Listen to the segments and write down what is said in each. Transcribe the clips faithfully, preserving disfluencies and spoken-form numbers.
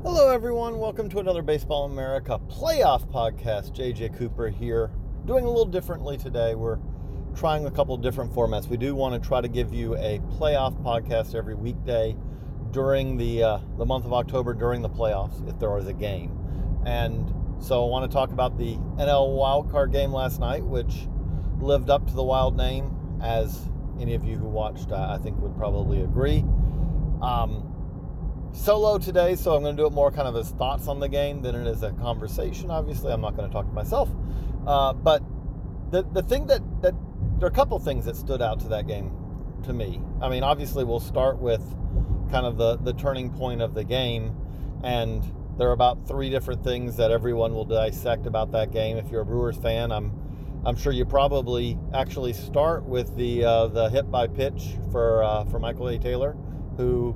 Hello everyone, welcome to another Baseball America playoff podcast. J J Cooper here, doing a little differently today. We're trying a couple different formats. We do want to try to give you a playoff podcast every weekday during the uh, the month of October, during the playoffs, if there is a game. And so I want to talk about the N L wildcard game last night, which lived up to the Wild name, as any of you who watched, uh, I think, would probably agree. Um, Solo today, so I'm going to do it more kind of as thoughts on the game than it is a conversation. Obviously, I'm not going to talk to myself. Uh, but the the thing that, that, there are a couple things that stood out to that game to me. I mean, obviously, we'll start with kind of the, the turning point of the game. And there are about three different things that everyone will dissect about that game. If you're a Brewers fan, I'm I'm sure you probably actually start with the uh, the hit by pitch for uh, for Michael A. Taylor, who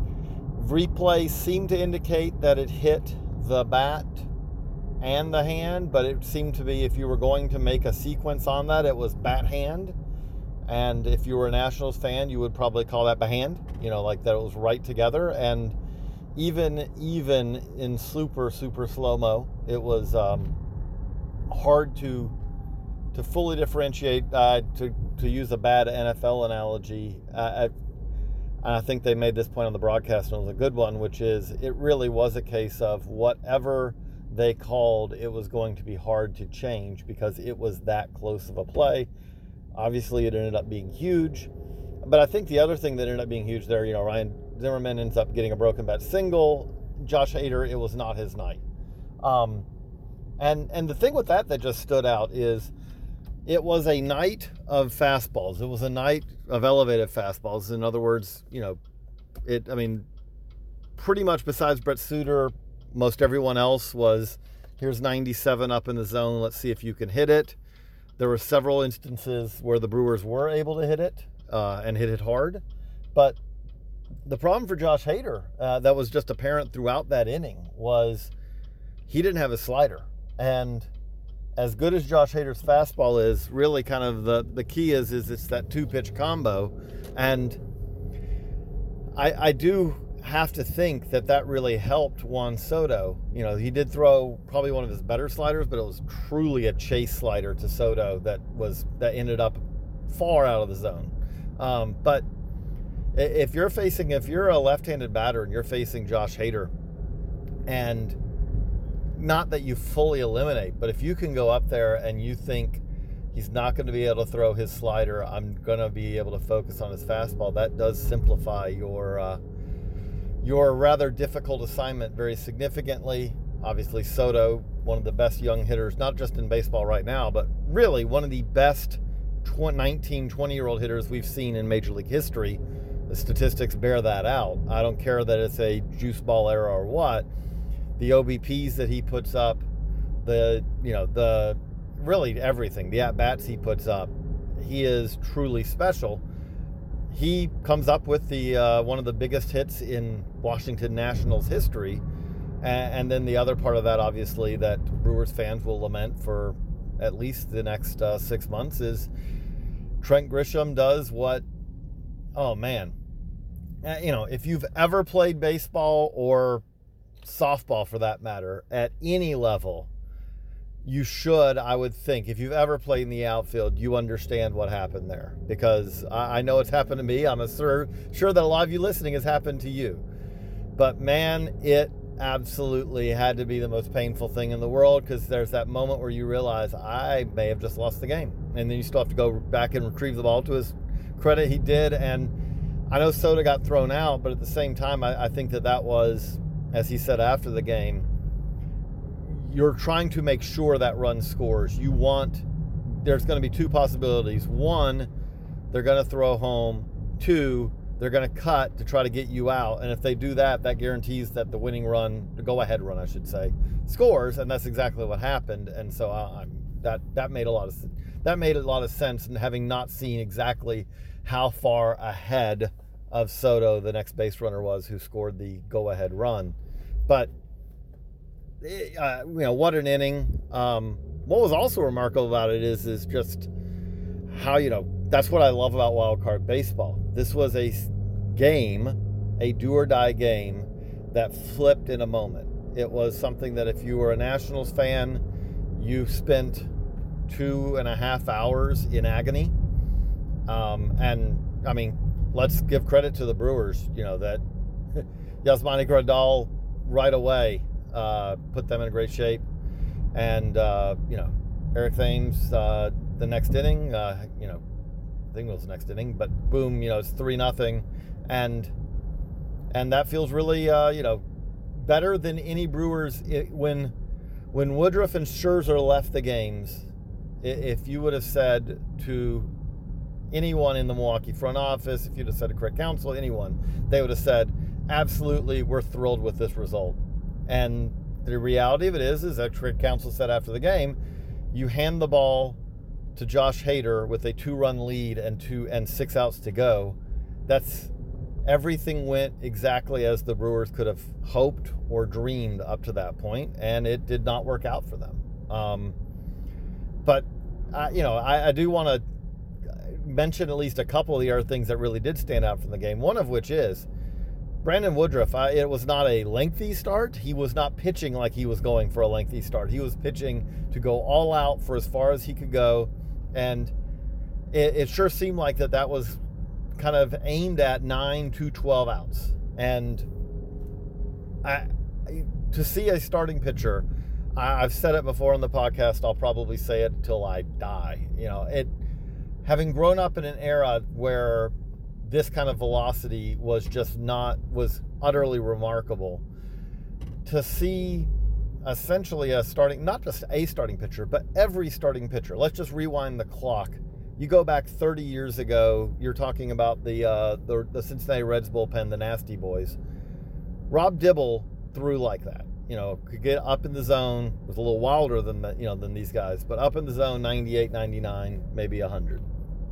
replay seemed to indicate that it hit the bat and the hand, but it seemed to be, if you were going to make a sequence on that, it was bat hand. And if you were a Nationals fan, you would probably call that behand, you know, like that it was right together. And even even in super, super slow-mo, it was um, hard to to fully differentiate, uh, to, to use a bad N F L analogy. Uh, And I think they made this point on the broadcast, and it was a good one, which is it really was a case of whatever they called, it was going to be hard to change because it was that close of a play. Obviously, it ended up being huge. But I think the other thing that ended up being huge there, you know, Ryan Zimmerman ends up getting a broken bat single. Josh Hader, it was not his night. Um, and, and the thing with that that just stood out is it was a night of fastballs. It was a night of elevated fastballs. In other words, you know, it, I mean, pretty much besides Brett Suter, most everyone else was, here's ninety-seven up in the zone. Let's see if you can hit it. There were several instances where the Brewers were able to hit it uh, and hit it hard. But the problem for Josh Hader uh, that was just apparent throughout that inning was he didn't have a slider. And as good as Josh Hader's fastball is, really kind of the, the key is, is it's that two-pitch combo. And I, I do have to think that that really helped Juan Soto. You know, he did throw probably one of his better sliders, but it was truly a chase slider to Soto that was that ended up far out of the zone. Um, but if you're facing, if you're a left-handed batter and you're facing Josh Hader, and not that you fully eliminate, but if you can go up there and you think he's not going to be able to throw his slider, I'm going to be able to focus on his fastball, that does simplify your uh, your rather difficult assignment very significantly. Obviously, Soto, one of the best young hitters, not just in baseball right now, but really one of the best nineteen, twenty-year-old hitters we've seen in Major League history. The statistics bear that out. I don't care that it's a juice ball era or what. The O B Ps that he puts up, the, you know, the, really everything, the at-bats he puts up, he is truly special. He comes up with the uh, one of the biggest hits in Washington Nationals history. And, and then the other part of that, obviously, that Brewers fans will lament for at least the next uh, six months is Trent Grisham does what, oh man, uh, you know, if you've ever played baseball or softball for that matter, at any level, you should, I would think, if you've ever played in the outfield, you understand what happened there. Because I, I know it's happened to me. I'm sure, sure that a lot of you listening has happened to you. But man, it absolutely had to be the most painful thing in the world, because there's that moment where you realize I may have just lost the game. And then you still have to go back and retrieve the ball. To his credit, he did. And I know Soto got thrown out, but at the same time, I, I think that that was, as he said after the game, you're trying to make sure that run scores. You want, there's going to be two possibilities. One, they're going to throw home. Two, they're going to cut to try to get you out. And if they do that, that guarantees that the winning run, the go-ahead run, I should say, scores. And that's exactly what happened. And so I, I'm, that that made a lot of that made a lot of sense. And having not seen exactly how far ahead of Soto the next base runner was who scored the go-ahead run. But, uh, you know, what an inning. Um, what was also remarkable about it is, is just how, you know, that's what I love about wild card baseball. This was a game, a do-or-die game that flipped in a moment. It was something that if you were a Nationals fan, you spent two and a half hours in agony. Um, and, I mean, let's give credit to the Brewers, you know, that Yasmani Grandal right away uh, put them in great shape. And, uh, you know, Eric Thames, uh, the next inning, uh, you know, I think it was the next inning, but boom, you know, it's three nothing. And and that feels really, uh, you know, better than any Brewers. It, when, when Woodruff and Scherzer left the games, if you would have said to anyone in the Milwaukee front office, if you'd have said to Craig Counsell, anyone, they would have said, absolutely, we're thrilled with this result. And the reality of it is, is that Craig Counsell said after the game, you hand the ball to Josh Hader with a two-run lead and two and six outs to go. That's everything went exactly as the Brewers could have hoped or dreamed up to that point, and it did not work out for them. Um, but I, you know, I, I do want to mention at least a couple of the other things that really did stand out from the game. One of which is Brandon Woodruff. I, it was not a lengthy start. He was not pitching like he was going for a lengthy start. He was pitching to go all out for as far as he could go. And it, it sure seemed like that that was kind of aimed at nine to twelve outs. And I, to see a starting pitcher, I, I've said it before on the podcast, I'll probably say it till I die. You know, it, having grown up in an era where this kind of velocity was just not, was utterly remarkable, to see essentially a starting, not just a starting pitcher, but every starting pitcher. Let's just rewind the clock. You go back thirty years ago, you're talking about the, uh, the, the Cincinnati Reds bullpen, the Nasty Boys. Rob Dibble threw like that. You know, could get up in the zone, was a little wilder than the, you know, than these guys, but up in the zone, ninety-eight, ninety-nine, maybe one hundred.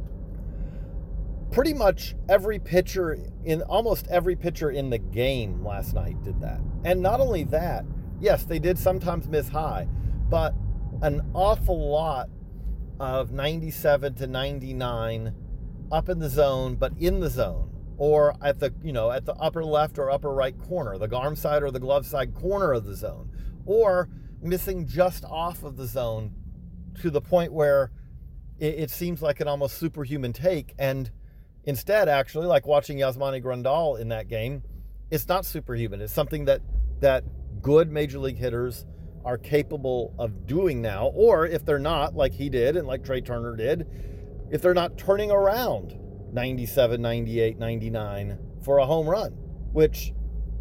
Pretty much every pitcher in almost every pitcher in the game last night did that. And not only that, yes, they did sometimes miss high, but an awful lot of ninety-seven to ninety-nine up in the zone, but in the zone, or at the, you know, at the upper left or upper right corner, the arm side or the glove side corner of the zone, or missing just off of the zone to the point where it, it seems like an almost superhuman take. And instead, actually, like watching Yasmani Grandal in that game, it's not superhuman. It's something that that good major league hitters are capable of doing now, or if they're not, like he did and like Trey Turner did, if they're not turning around ninety-seven, ninety-eight, ninety-nine for a home run, which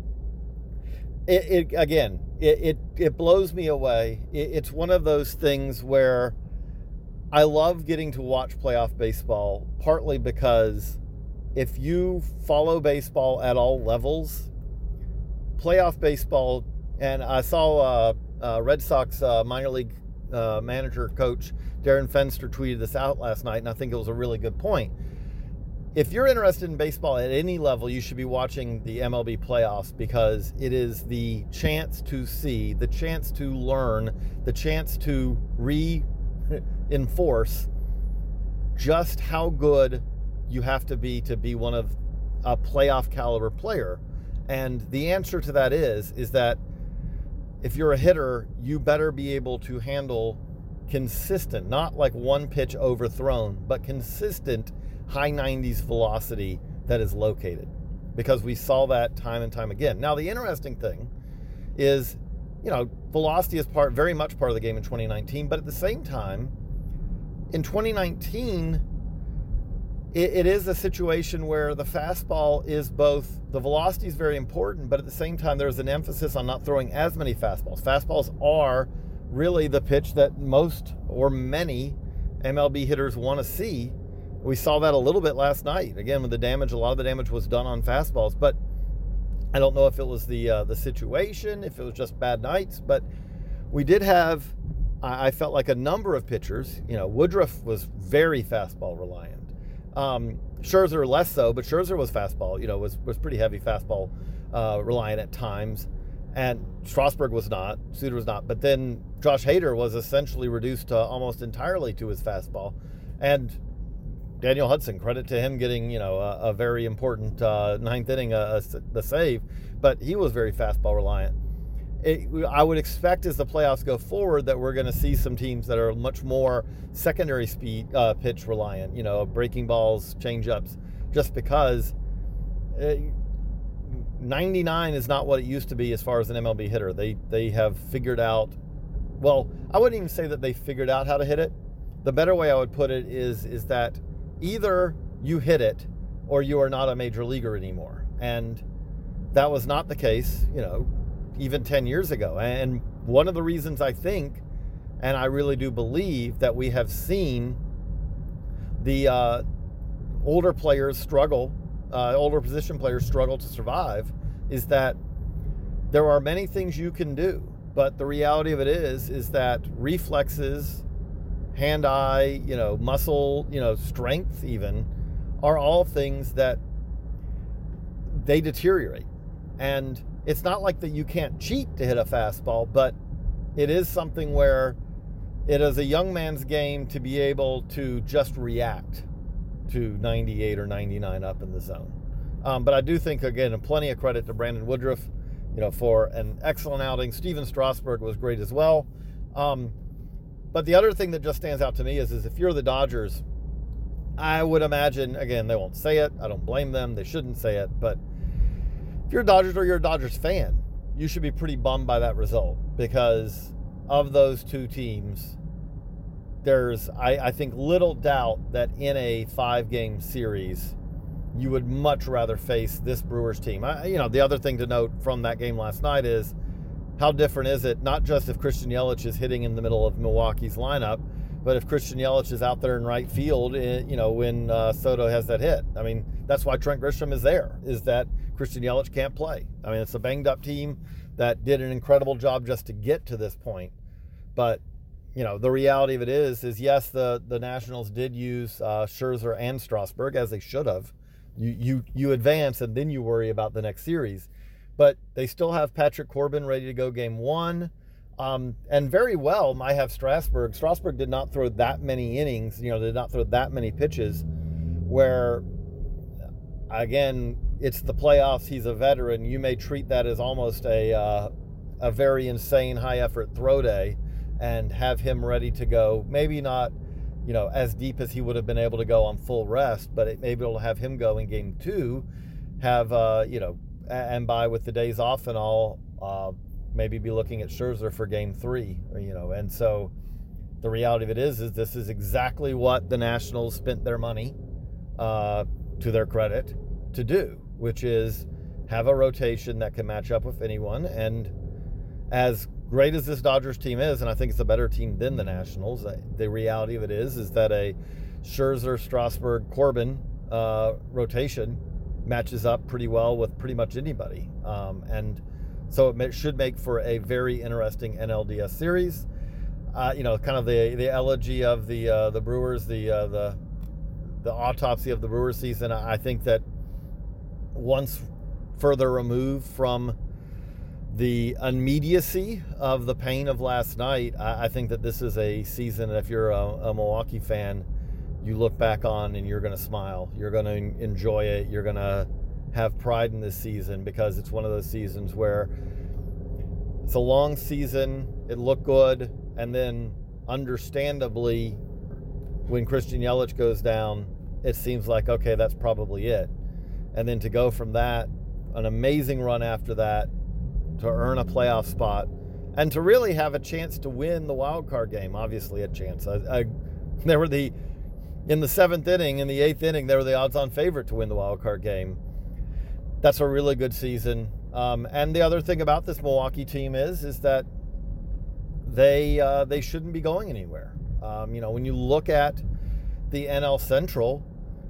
it, it again, it, it, it blows me away. It, it's one of those things where I love getting to watch playoff baseball, partly because if you follow baseball at all levels, playoff baseball, and I saw uh, uh, Red Sox uh, minor league uh, manager coach Darren Fenster tweeted this out last night, and I think it was a really good point. If you're interested in baseball at any level, you should be watching the M L B playoffs, because it is the chance to see, the chance to learn, the chance to reinforce just how good you have to be to be one of a playoff caliber player. And the answer to that is, is that if you're a hitter, you better be able to handle consistent, not like one pitch overthrown, but consistent high nineties velocity that is located, because we saw that time and time again. Now, the interesting thing is, you know, velocity is part, very much part of the game in twenty nineteen, but at the same time, in twenty nineteen, it, it is a situation where the fastball is both, the velocity is very important, but at the same time, there's an emphasis on not throwing as many fastballs. Fastballs are really the pitch that most or many M L B hitters want to see. We saw that a little bit last night. Again, with the damage, a lot of the damage was done on fastballs, but I don't know if it was the uh, the situation, if it was just bad nights, but we did have, I, I felt like a number of pitchers, you know, Woodruff was very fastball reliant. Um, Scherzer less so, but Scherzer was fastball, you know, was, was pretty heavy fastball uh, reliant at times. And Strasburg was not, Suter was not. But then Josh Hader was essentially reduced to almost entirely to his fastball. And Daniel Hudson, credit to him getting, you know, a, a very important uh, ninth inning, uh, the save, but he was very fastball reliant. It, I would expect as the playoffs go forward that we're going to see some teams that are much more secondary speed uh, pitch reliant, you know, breaking balls, change-ups, just because it, ninety-nine is not what it used to be as far as an M L B hitter. They they have figured out, well, I wouldn't even say that they figured out how to hit it. The better way I would put it is is that either you hit it or you are not a major leaguer anymore. And that was not the case, you know, even ten years ago. And one of the reasons I think, and I really do believe, that we have seen the uh, older players struggle, uh, older position players struggle to survive, is that there are many things you can do. But the reality of it is, is that reflexes, hand-eye, you know, muscle, you know, strength even, are all things that they deteriorate. And it's not like that you can't cheat to hit a fastball, but it is something where it is a young man's game to be able to just react to ninety-eight or ninety-nine up in the zone. Um, but I do think, again, plenty of credit to Brandon Woodruff, you know, for an excellent outing. Steven Strasburg was great as well. Um, but the other thing that just stands out to me is, is if you're the Dodgers, I would imagine, again, they won't say it. I don't blame them. They shouldn't say it, but if you're a Dodgers or you're a Dodgers fan, you should be pretty bummed by that result, because of those two teams, there's, I, I think, little doubt that in a five-game series, you would much rather face this Brewers team. I, you know, the other thing to note from that game last night is how different is it, not just if Christian Yelich is hitting in the middle of Milwaukee's lineup, but if Christian Yelich is out there in right field, you know, when uh, Soto has that hit. I mean, that's why Trent Grisham is there, is that Christian Yelich can't play. I mean, it's a banged-up team that did an incredible job just to get to this point. But, you know, the reality of it is, is yes, the, the Nationals did use uh, Scherzer and Strasburg, as they should have. You, you, you advance, and then you worry about the next series. But they still have Patrick Corbin ready to go game one. Um, and very well might have Strasburg. Strasburg did not throw that many innings, you know, did not throw that many pitches, where, again, it's the playoffs, he's a veteran. You may treat that as almost a uh, a very insane high-effort throw day and have him ready to go. Maybe not, you know, as deep as he would have been able to go on full rest, but it may be able to have him go in game two, have, uh, you know, and by with the days off and all, uh, maybe be looking at Scherzer for game three, you know. And so the reality of it is, is this is exactly what the Nationals spent their money, uh, to their credit, to do, which is have a rotation that can match up with anyone. And as great as this Dodgers team is, and I think it's a better team than the Nationals, the reality of it is, is that a Scherzer, Strasburg, Corbin uh, rotation matches up pretty well with pretty much anybody. Um, and so it should make for a very interesting N L D S series. Uh, you know, kind of the the elegy of the uh, the Brewers, the uh, the the autopsy of the Brewers season. I think that once further removed from the immediacy of the pain of last night, I, I think that this is a season, if you're a, a Milwaukee fan, you look back on and you're going to smile. You're going to enjoy it. You're going to have pride in this season, because it's one of those seasons where it's a long season. It looked good. And then understandably, when Christian Yelich goes down, it seems like, okay, that's probably it. And then to go from that, an amazing run after that, to earn a playoff spot, and to really have a chance to win the wild card game. Obviously a chance. I, I, they were the, in the seventh inning, in the eighth inning, they were the odds-on favorite to win the wild card game. That's a really good season. Um, and the other thing about this Milwaukee team is, is that they uh, they shouldn't be going anywhere. Um, you know, when you look at the N L Central,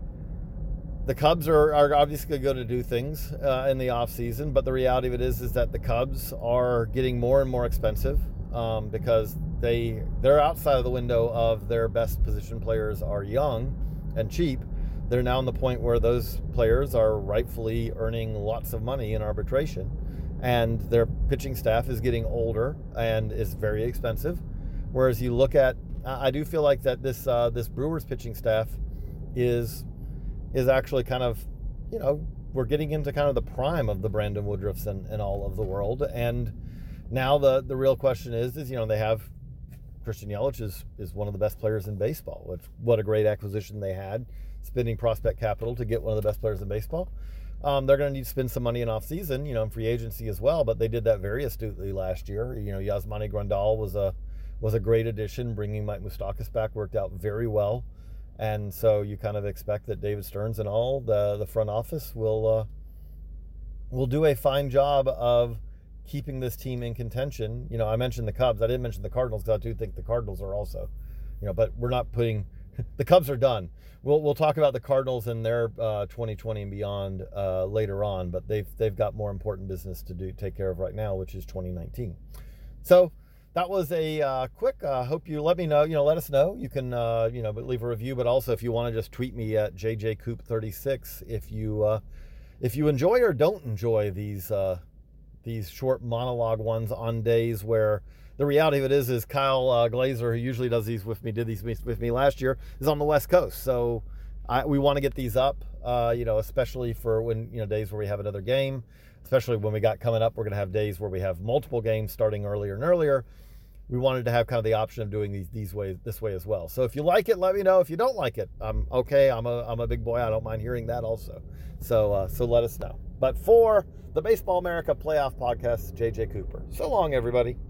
the Cubs are, are obviously going to do things uh, in the offseason, but the reality of it is, is that the Cubs are getting more and more expensive um, because they, they're outside of the window of their best position players are young and cheap. They're now in the point where those players are rightfully earning lots of money in arbitration, and their pitching staff is getting older and is very expensive. Whereas you look at, I do feel like that this uh, this Brewers pitching staff is is actually kind of, you know, we're getting into kind of the prime of the Brandon Woodruffs and, and all of the world. And now the, the real question is, is, you know, they have Christian Yelich is, is one of the best players in baseball. Which, what a great acquisition they had, spending prospect capital to get one of the best players in baseball. Um, they're going to need to spend some money in offseason, you know, in free agency as well, but they did that very astutely last year. You know, Yasmani Grandal was a was a great addition. Bringing Mike Moustakas back worked out very well. And so you kind of expect that David Stearns and all the, the front office will uh, will do a fine job of keeping this team in contention. You know, I mentioned the Cubs. I didn't mention the Cardinals because I do think the Cardinals are also, you know, but we're not putting the Cubs are done. We'll we'll talk about the Cardinals and their uh, twenty twenty and beyond uh, later on, but they've they've got more important business to do take care of right now, which is twenty nineteen. So that was a uh, quick. Uh, hope you let me know. You know, let us know. You can uh, you know leave a review, but also if you want to just tweet me at J J Coop thirty-six if you uh, if you enjoy or don't enjoy these uh, these short monologue ones on days where the reality of it is is Kyle uh, Glazer, who usually does these with me, did these with me last year, is on the West Coast. So I, we want to get these up, uh, you know, especially for when, you know, days where we have another game, especially when we got coming up, we're going to have days where we have multiple games starting earlier and earlier. We wanted to have kind of the option of doing these these ways this way as well. So if you like it, let me know. If you don't like it, I'm okay. I'm a I'm a big boy. I don't mind hearing that also. So uh, so let us know. But for the Baseball America Playoff Podcast, J J Cooper. So long, everybody.